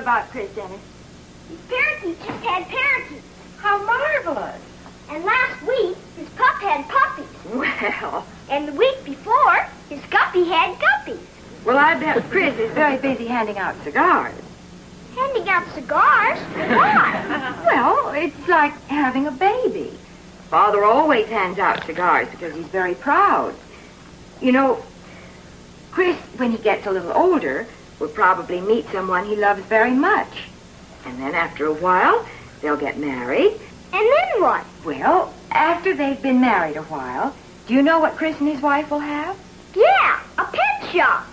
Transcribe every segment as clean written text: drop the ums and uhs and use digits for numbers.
about Chris, Dennis? His parakeet just had parakeets. How marvelous. And last week, his pup had puppies. Well. And the week before, his guppy had guppies. Well, I bet Chris is very busy handing out cigars. Handing out cigars? Why? Well, it's like having a baby. Father always hands out cigars because he's very proud. You know, Chris, when he gets a little older, will probably meet someone he loves very much. And then after a while, they'll get married. And then what? Well, after they've been married a while, do you know what Chris and his wife will have? Yeah, a pet shop.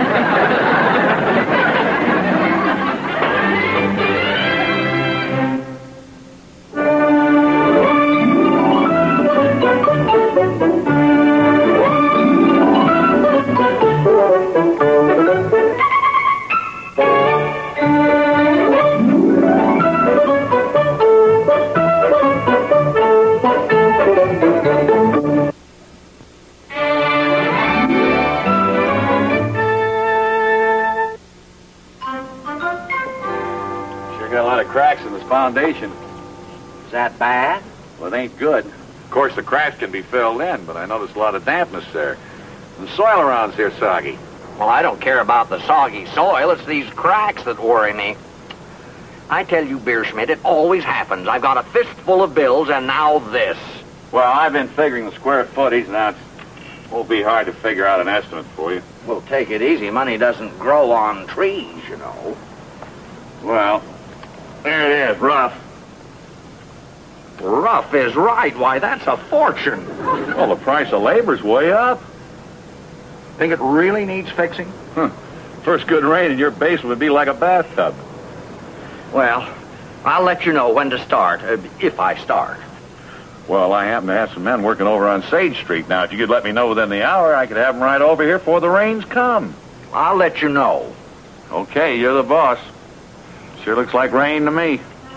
Cracks in this foundation. Is that bad? Well, it ain't good. Of course, the cracks can be filled in, but I noticed a lot of dampness there. And the soil around's here soggy. Well, I don't care about the soggy soil. It's these cracks that worry me. I tell you, Beerschmidt, it always happens. I've got a fistful of bills, and now this. Well, I've been figuring the square footage. Now, it won't be hard to figure out an estimate for you. Well, take it easy. Money doesn't grow on trees, you know. Well, there it is, rough. Rough is right. Why, that's a fortune. Well, the price of labor's way up. Think it really needs fixing? First good rain in your basement would be like a bathtub. Well, I'll let you know when to start, if I start. Well, I happen to have some men working over on Sage Street now. If you could let me know within the hour, I could have them right over here before the rains come. I'll let you know. Okay, you're the boss. Sure looks like rain to me.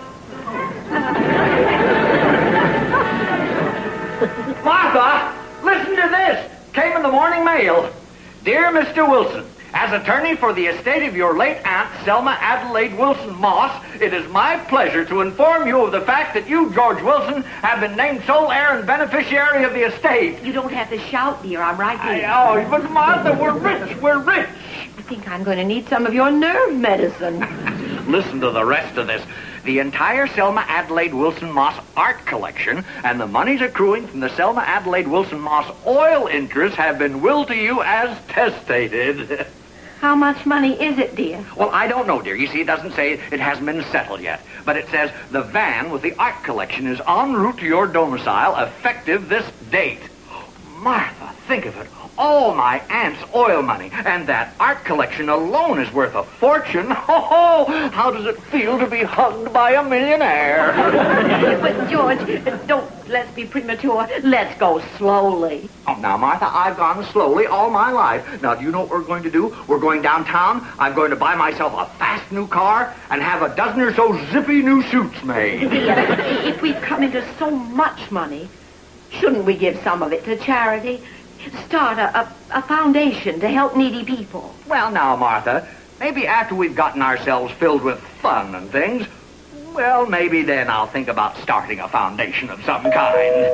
Martha, listen to this. Came in the morning mail. Dear Mr. Wilson, as attorney for the estate of your late aunt, Selma Adelaide Wilson Moss, it is my pleasure to inform you of the fact that you, George Wilson, have been named sole heir and beneficiary of the estate. You don't have to shout, dear. I'm right here. Oh, but Martha, we're rich. We're rich. I think I'm going to need some of your nerve medicine. Listen to the rest of this. The entire Selma Adelaide Wilson Moss art collection and the monies accruing from the Selma Adelaide Wilson Moss oil interests have been willed to you as testated. How much money is it, dear? Well, I don't know, dear. You see, it doesn't say it hasn't been settled yet. But it says the van with the art collection is en route to your domicile effective this date. Martha, think of it. All my aunt's oil money, and that art collection alone is worth a fortune. Oh, how does it feel to be hugged by a millionaire? But, George, let's be premature. Let's go slowly. Oh, now, Martha, I've gone slowly all my life. Now, do you know what we're going to do? We're going downtown. I'm going to buy myself a fast new car and have a dozen or so zippy new suits made. Dear, if we've come into so much money, shouldn't we give some of it to charity? Start a foundation to help needy people. Well, now, Martha, maybe after we've gotten ourselves filled with fun and things, well, maybe then I'll think about starting a foundation of some kind.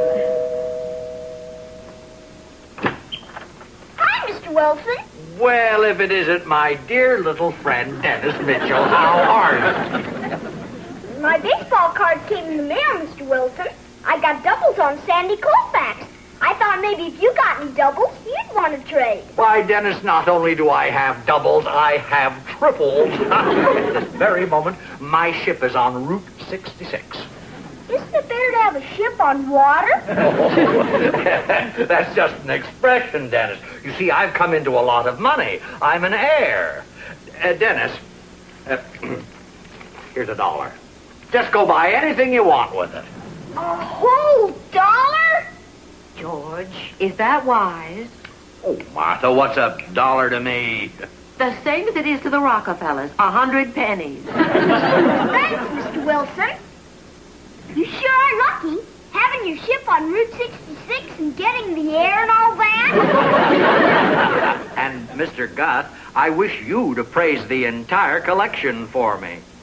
Hi, Mr. Wilson. Well, if it isn't my dear little friend, Dennis Mitchell, how are you? My baseball cards came in the mail, Mr. Wilson. I got doubles on Sandy Koufax. I thought maybe if you got any doubles, you'd want to trade. Why, Dennis, not only do I have doubles, I have triples. At this very moment, my ship is en route 66. Isn't it better to have a ship on water? That's just an expression, Dennis. You see, I've come into a lot of money. I'm an heir. Dennis, here's $1. Just go buy anything you want with it. A whole dollar? George, is that wise? Oh, Martha, what's $1 to me? The same as it is to the Rockefellers, 100 pennies. Thanks, Mr. Wilson. You sure are lucky, having your ship on Route 66 and getting the air and all that. And, Mr. Guth, I wish you to praise the entire collection for me.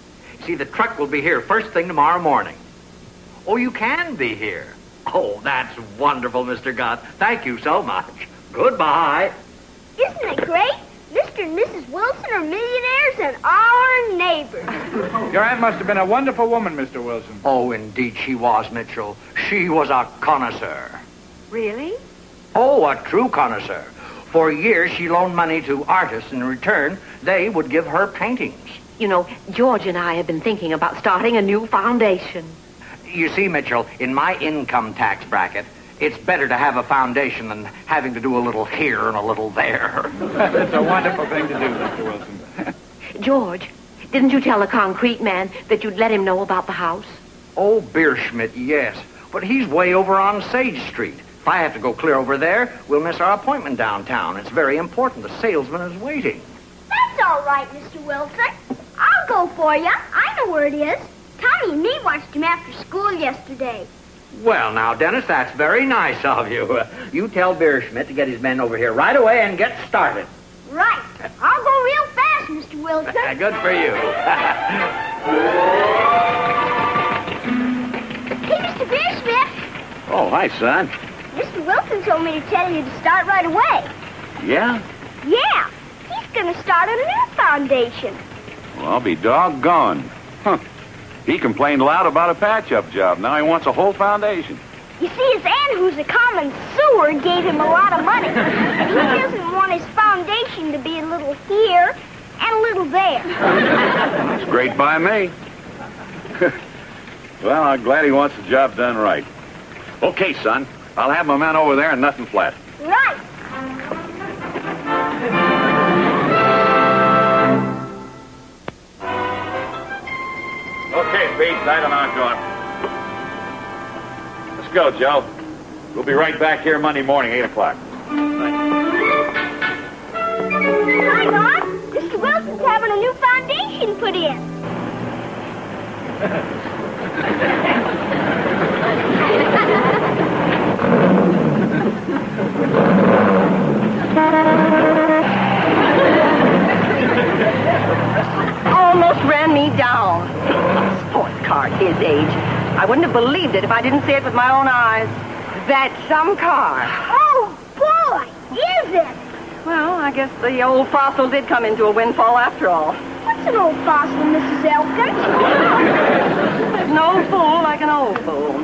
see, the truck will be here first thing tomorrow morning. Oh, you can be here. Oh, that's wonderful, Mr. Gott. Thank you so much. Goodbye. Isn't it great? Mr. and Mrs. Wilson are millionaires and our neighbors. Your aunt must have been a wonderful woman, Mr. Wilson. Oh, indeed she was, Mitchell. She was a connoisseur. Really? Oh, a true connoisseur. For years, she loaned money to artists. In return, they would give her paintings. You know, George and I have been thinking about starting a new foundation. You see, Mitchell, in my income tax bracket, it's better to have a foundation than having to do a little here and a little there. It's a wonderful thing to do, Mr. Wilson. George, didn't you tell the concrete man that you'd let him know about the house? Oh, Beerschmidt, yes. But he's way over on Sage Street. If I have to go clear over there, we'll miss our appointment downtown. It's very important. The salesman is waiting. That's all right, Mr. Wilson. I'll go for you. I know where it is. Tommy and me watched him after school yesterday. Well, now, Dennis, that's very nice of you. You tell Beerschmidt to get his men over here right away and get started. Right. I'll go real fast, Mr. Wilson. Good for you. Hey, Mr. Beerschmidt. Oh, hi, son. Mr. Wilson told me to tell you to start right away. Yeah? Yeah. He's going to start a new foundation. Well, I'll be doggone. Huh. He complained loud about a patch-up job. Now he wants a whole foundation. You see, his aunt, who's a common sewer, gave him a lot of money. He doesn't want his foundation to be a little here and a little there. That's great by me. Well, I'm glad he wants the job done right. Okay, son. I'll have my men over there and nothing flat. Right. Okay, Pete, light them out, John. Let's go, Joe. We'll be right back here Monday morning, 8 o'clock. Hi, Bob. Mr. Wilson's having a new foundation put in. Almost ran me down. Sports car at his age. I wouldn't have believed it if I didn't see it with my own eyes. That's some car. Oh, boy, is it? Well, I guess the old fossil did come into a windfall after all. What's an old fossil, Mrs. Elkins? There's no fool like an old fool.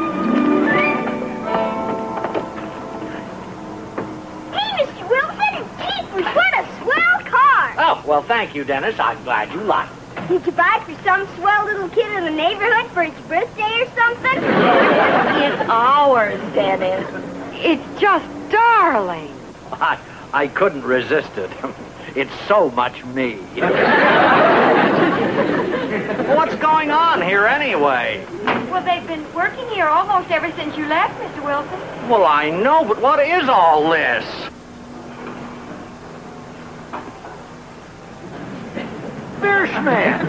Hey, Mr. Wilson, jeepers, what a swell car. Oh, well, thank you, Dennis. I'm glad you like it. Did you buy it for some swell little kid in the neighborhood for its birthday or something? It's ours, Dennis. It's just darling. I couldn't resist it. It's so much me. What's going on here anyway? Well, they've been working here almost ever since you left, Mr. Wilson. Well, I know, but what is all this? Beerschmidt!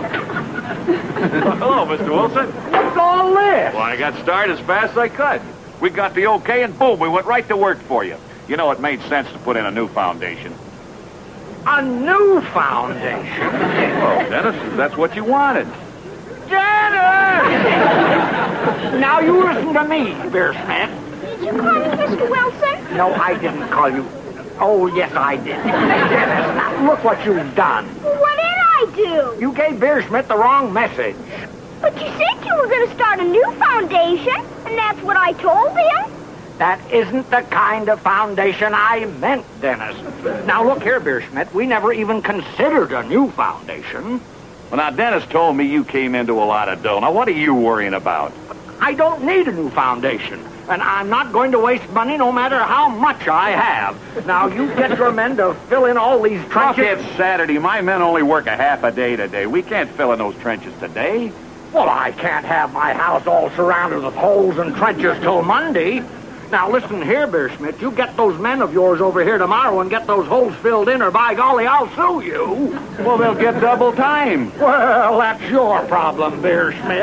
Hello, Mr. Wilson. What's all this? Well, I got started as fast as I could. We got the okay, and boom, we went right to work for you. You know, it made sense to put in a new foundation. A new foundation? Well, Dennis, that's what you wanted. Dennis! Now you listen to me, Beerschmidt. Did you call me Mr. Wilson? No, I didn't call you. Oh, yes, I did. Dennis, now look what you've done. What did I do? You gave Beerschmidt the wrong message. But you said you were going to start a new foundation, and that's what I told him. That isn't the kind of foundation I meant, Dennis. Now, look here, Beerschmidt. We never even considered a new foundation. Well, now, Dennis told me you came into a lot of dough. Now, what are you worrying about? I don't need a new foundation, and I'm not going to waste money no matter how much I have. Now, you get your men to fill in all these trenches. Look, it's Saturday. My men only work a half a day today. We can't fill in those trenches today. Well, I can't have my house all surrounded with holes and trenches till Monday. Now, listen here, Beerschmidt. You get those men of yours over here tomorrow and get those holes filled in, or by golly, I'll sue you. Well, they'll get double time. Well, that's your problem, Beerschmidt.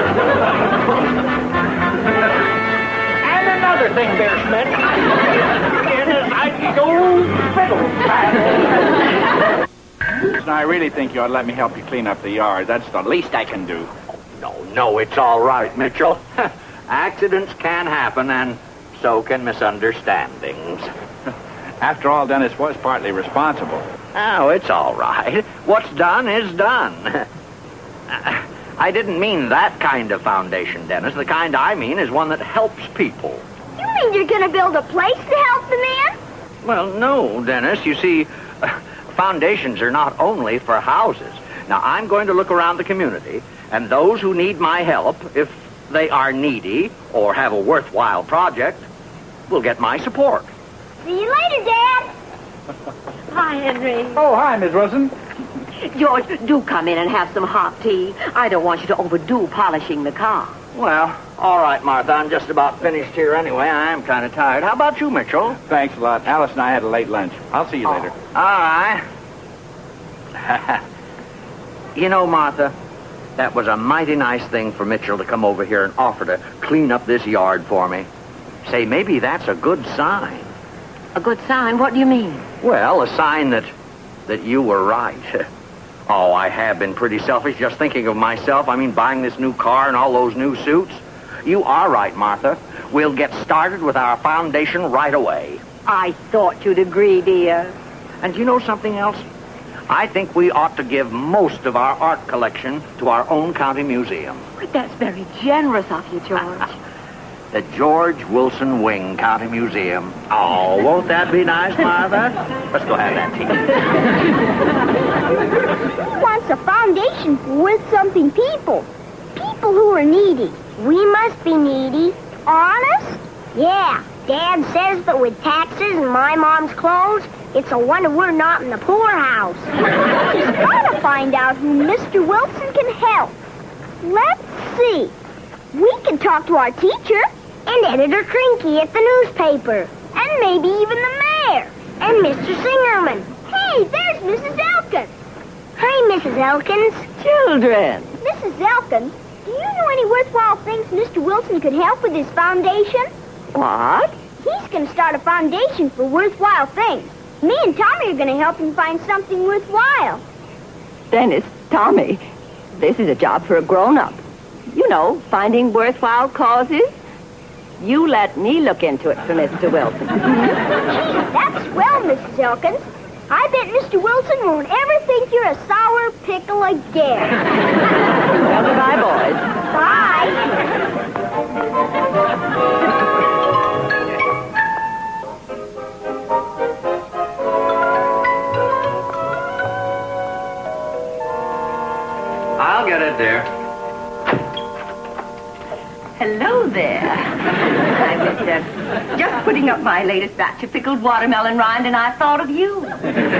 And another thing, Beerschmidt. It is I do fiddle. Wilson, I really think you ought to let me help you clean up the yard. That's the least I can do. No, it's all right, Mitchell. Accidents can happen, and so can misunderstandings. After all, Dennis was partly responsible. Oh, it's all right. What's done is done. I didn't mean that kind of foundation, Dennis. The kind I mean is one that helps people. You mean you're going to build a place to help the man? Well, no, Dennis. You see, foundations are not only for houses. Now, I'm going to look around the community, and those who need my help, if they are needy or have a worthwhile project, will get my support. See you later, Dad. Hi, Henry. Oh, hi, Miss Wilson. George, do come in and have some hot tea. I don't want you to overdo polishing the car. Well, all right, Martha. I'm just about finished here anyway. I am kind of tired. How about you, Mitchell? Thanks a lot. Alice and I had a late lunch. I'll see you later. All right. You know, Martha, that was a mighty nice thing for Mitchell to come over here and offer to clean up this yard for me. Say, maybe that's a good sign. A good sign? What do you mean? Well, a sign that you were right. Oh, I have been pretty selfish just thinking of myself. I mean, buying this new car and all those new suits. You are right, Martha. We'll get started with our foundation right away. I thought you'd agree, dear. And you know something else? I think we ought to give most of our art collection to our own county museum. That's very generous of you, George. The George Wilson Wing County Museum. Oh, won't that be nice, Martha? Let's go have that tea. Who wants a foundation for worth something people? People who are needy. We must be needy. Honest? Yeah. Dad says that with taxes and my mom's clothes, it's a wonder we're not in the poorhouse. He's got to find out who Mr. Wilson can help. Let's see. We can talk to our teacher and Editor Crinky at the newspaper, and maybe even the mayor and Mr. Singerman. Hey, there's Mrs. Elkins. Hi, Mrs. Elkins. Children. Mrs. Elkins, do you know any worthwhile things Mr. Wilson could help with his foundation? What? He's going to start a foundation for worthwhile things. Me and Tommy are going to help him find something worthwhile. Dennis, Tommy, this is a job for a grown-up. You know, finding worthwhile causes. You let me look into it for Mr. Wilson. Gee, that's swell, Mrs. Elkins. I bet Mr. Wilson won't ever think you're a sour pickle again. Well, goodbye, boys. Bye. I'll get it, dear. Hello there. I was just putting up my latest batch of pickled watermelon rind, and I thought of you. Well,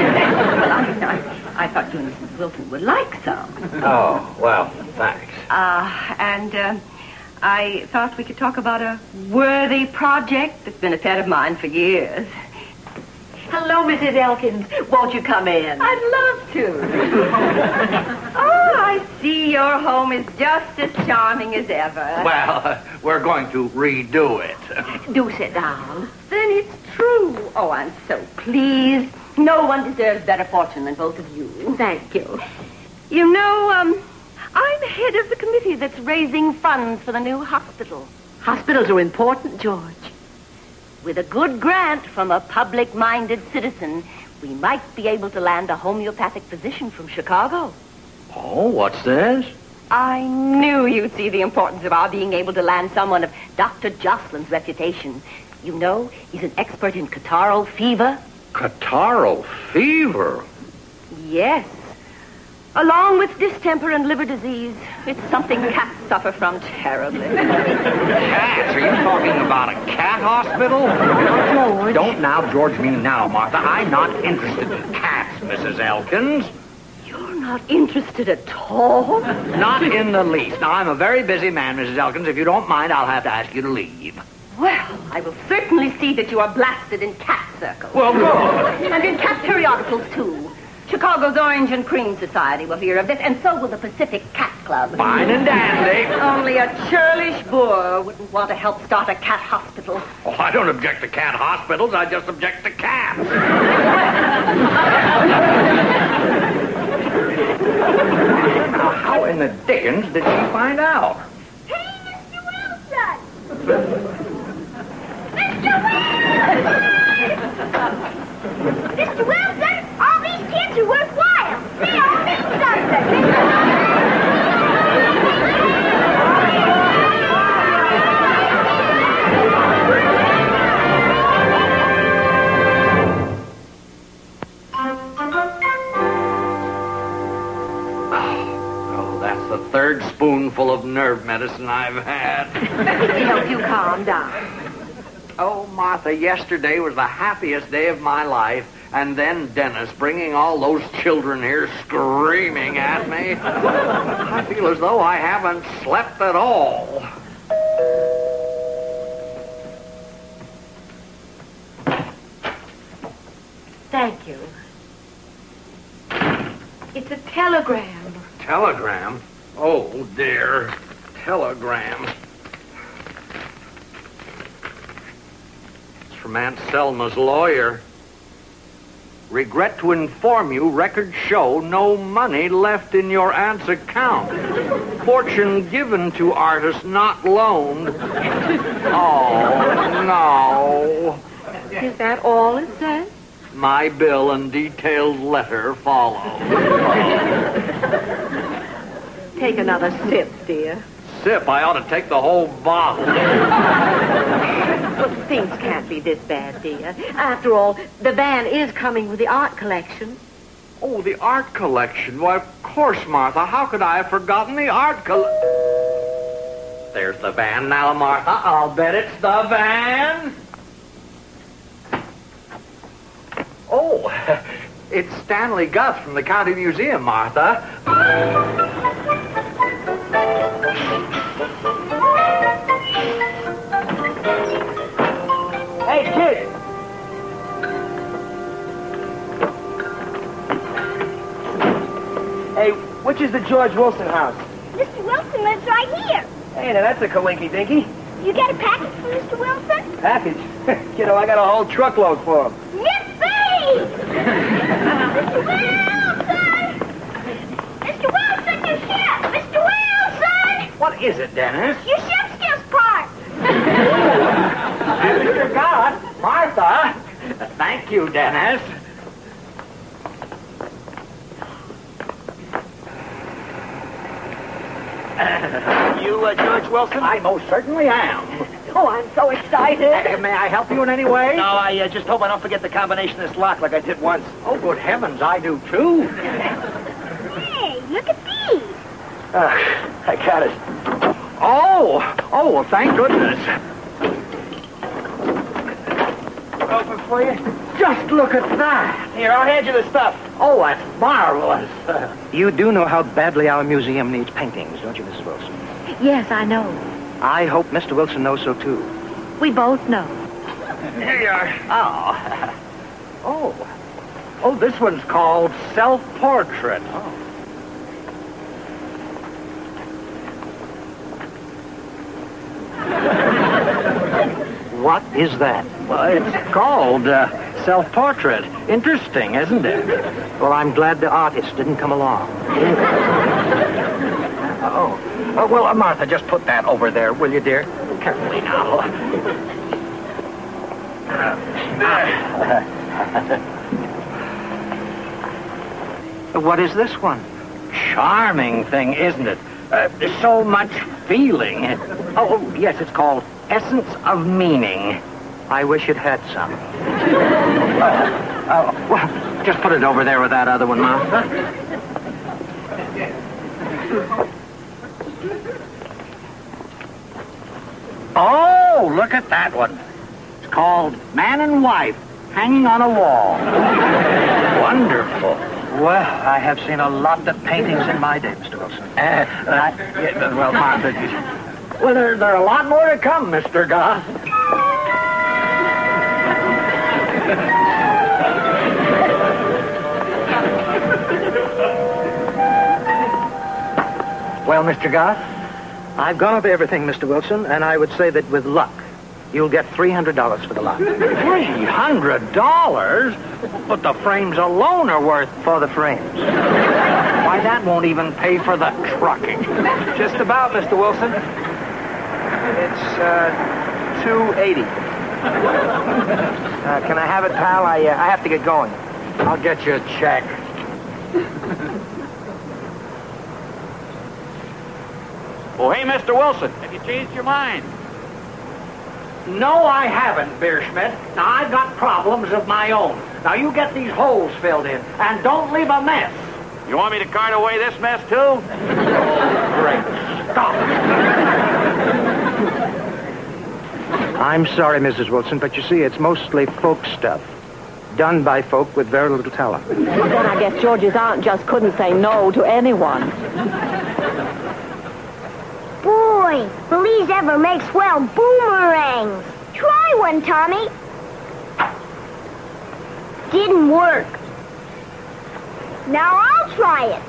I thought you and Mrs. Wilson would like some. Oh, well, thanks. And I thought we could talk about a worthy project that's been a pet of mine for years. Hello, Mrs. Elkins. Won't you come in? I'd love to. Oh, I see your home is just as charming as ever. Well, we're going to redo it. Do sit down. Then it's true. Oh, I'm so pleased. No one deserves better fortune than both of you. Thank you. You know, I'm head of the committee that's raising funds for the new hospital. Hospitals are important, George. With a good grant from a public-minded citizen, we might be able to land a homeopathic physician from Chicago. Oh, what's this? I knew you'd see the importance of our being able to land someone of Dr. Jocelyn's reputation. You know, he's an expert in catarrhal fever. Catarrhal fever? Yes. Along with distemper and liver disease. It's something cats suffer from terribly. Cats? Are you talking about a cat hospital? George. Don't now George me now, Martha. I'm not interested in cats, Mrs. Elkins. You're not interested at all? Not in the least. Now, I'm a very busy man, Mrs. Elkins. If you don't mind, I'll have to ask you to leave. Well, I will certainly see that you are blasted in cat circles. Well, good. And in cat periodicals, too. Chicago's Orange and Cream Society will hear of this, and so will the Pacific Cat Club. Fine and dandy. Only a churlish boor wouldn't want to help start a cat hospital. Oh, I don't object to cat hospitals. I just object to cats. the dickens did she find out? Hey, Mr. Wilson! Mr. Wilson! Mr. Wilson, all these kids are worthwhile. They all mean something. The third spoonful of nerve medicine I've had. To help you calm down. Oh, Martha, yesterday was the happiest day of my life. And then Dennis bringing all those children here screaming at me. I feel as though I haven't slept at all. Thank you. It's a telegram. Telegram? Oh, dear. Telegram. It's from Aunt Selma's lawyer. Regret to inform you, records show no money left in your aunt's account. Fortune given to artist, not loaned. Oh, no. Is that all it says? My bill and detailed letter follow. Take another sip, dear. Sip? I ought to take the whole bottle. Look, things can't be this bad, dear. After all, the van is coming with the art collection. Oh, the art collection. Why, of course, Martha. How could I have forgotten the art collection? There's the van now, Martha. I'll bet it's the van. Oh, it's Stanley Gus from the County Museum, Martha. Hey, kid! Hey, which is the George Wilson house? Mr. Wilson lives right here. Hey, now that's a coinky-dinky. You got a package for Mr. Wilson? Package? Kiddo, I got a whole truckload for him. Yippee! Mr. Wilson! Mr. Wilson, your ship! Mr. Wilson! What is it, Dennis? Your ship's just parked. Mr. God, Martha. Thank you, Dennis. You, George Wilson? I most certainly am. Oh, I'm so excited. May I help you in any way? No, I just hope I don't forget the combination of this lock like I did once. Oh, good heavens, I do too. Hey, look at these. I got it. Oh, well, thank goodness. Open for you? Just look at that. Here, I'll hand you the stuff. Oh, that's marvelous. You do know how badly our museum needs paintings, don't you, Mrs. Wilson? Yes, I know. I hope Mr. Wilson knows so, too. We both know. Here you are. Oh, this one's called Self-Portrait. What is that? Well, it's called Self-Portrait. Interesting, isn't it? Well, I'm glad the artist didn't come along. Well, Martha, just put that over there, will you, dear? Carefully now. What is this one? Charming thing, isn't it? There's so much feeling. Oh, yes, it's called Essence of Meaning. I wish it had some. Well, just put it over there with that other one, Martha. Oh, look at that one. It's called Man and Wife, Hanging on a Wall. Wonderful. Well, I have seen a lot of paintings in my day, Mr. Wilson. Well, Martha, well, there are a lot more to come, Mr. Goss. Well, Mr. Goss, I've gone over everything, Mr. Wilson, and I would say that with luck, you'll get $300 for the lot. $300? But the frames alone are worth... For the frames. Why, Why, that won't even pay for the trucking. Just about, Mr. Wilson. It's, $280. Can I have it, pal? I have to get going. I'll get you a check. Oh, hey, Mr. Wilson, have you changed your mind? No, I haven't, Beer Schmidt. Now, I've got problems of my own. Now, you get these holes filled in, and don't leave a mess. You want me to cart away this mess, too? Great. Stop. I'm sorry, Mrs. Wilson, but you see, it's mostly folk stuff. Done by folk with very little talent. Well, then I guess George's aunt just couldn't say no to anyone. Boy, Belize ever makes swell boomerangs. Try one, Tommy. Didn't work. Now I'll try it.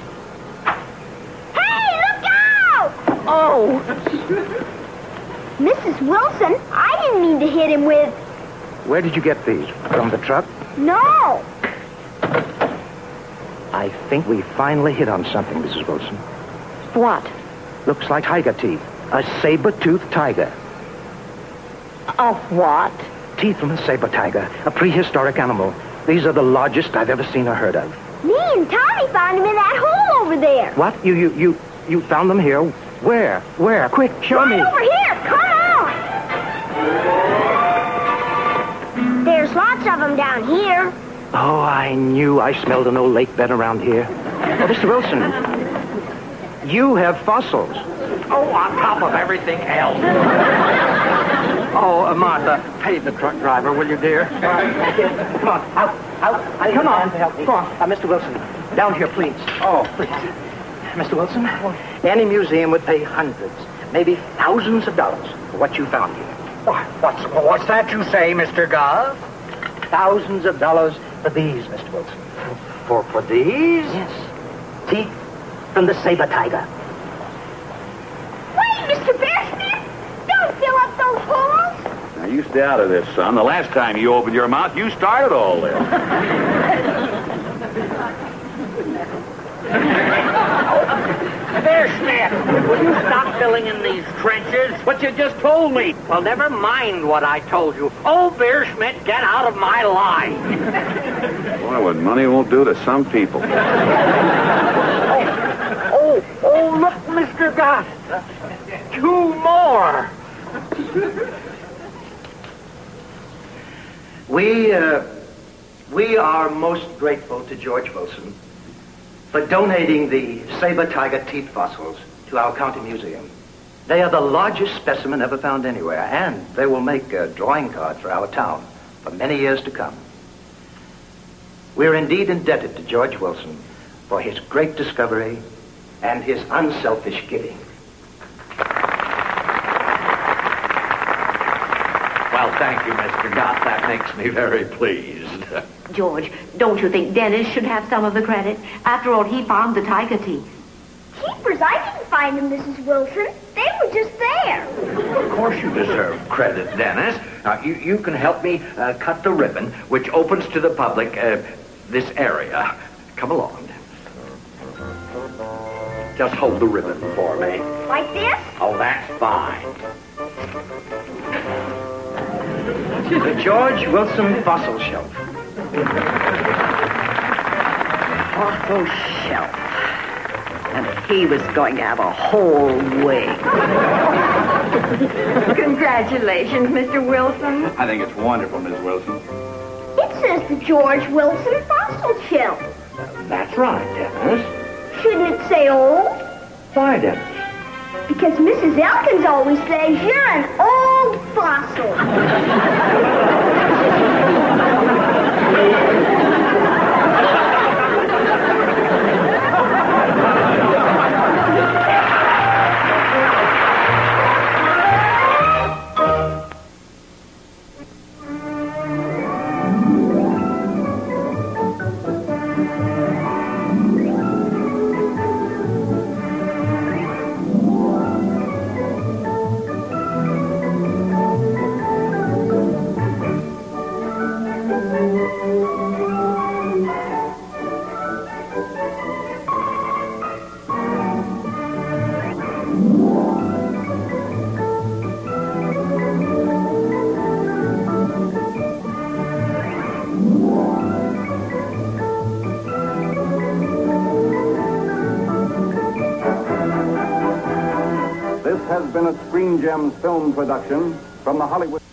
Hey, look out! Oh! Mrs. Wilson, I didn't mean to hit him with... Where did you get these? From the truck? No. I think we finally hit on something, Mrs. Wilson. What? Looks like tiger teeth. A saber-toothed tiger. Oh, what? Teeth from a saber tiger, a prehistoric animal. These are the largest I've ever seen or heard of. Me and Tommy found him in that hole over there. What? You found them here? Where? Where? Quick, show me. Over here. Come on. There's lots of them down here. Oh, I knew I smelled an old lake bed around here. Oh, Mr. Wilson, you have fossils. Oh, on top of everything else. Oh, Martha, pay the truck driver, will you, dear? Come on, out. Come on. To help me. Go on. Mr. Wilson, down here, please. Oh, please. Mr. Wilson, any museum would pay hundreds, maybe thousands of dollars for what you found here. What's that you say, Mr. Goff? Thousands of dollars for these, Mr. Wilson. For these? Yes. Teeth from the saber tiger. Wait, Mr. Bearsmith. Don't fill up those holes. Now, you stay out of this, son. The last time you opened your mouth, you started all this. There, Smith. Will you stop filling in these trenches? What you just told me. Well, never mind what I told you. Oh, Beer Schmidt, get out of my line. Boy, what money won't do to some people. Oh, look, Mr. Goss. 2 more. We are most grateful to George Wilson for donating the saber tiger teeth fossils to our county museum. They are the largest specimen ever found anywhere, and they will make a drawing card for our town for many years to come. We are indeed indebted to George Wilson for his great discovery and his unselfish giving. Well, thank you, Mr. Gott. That makes me very pleased. George, don't you think Dennis should have some of the credit? After all, he found the tiger teeth. Keepers, I didn't find them, Mrs. Wilson. They were just there. Of course you deserve credit, Dennis. Now, you can help me cut the ribbon, which opens to the public this area. Come along. Just hold the ribbon for me. Like this? Oh, that's fine. The George Wilson Fossil Shelf. Fossil shelf. And he was going to have a whole wig. Congratulations, Mr. Wilson. I think it's wonderful, Miss Wilson. It says the George Wilson Fossil Shelf. That's right, Dennis. Shouldn't it say old? Why, Dennis? Because Mrs. Elkins always says you're an old fossil. This has been a Screen Gems film production from the Hollywood...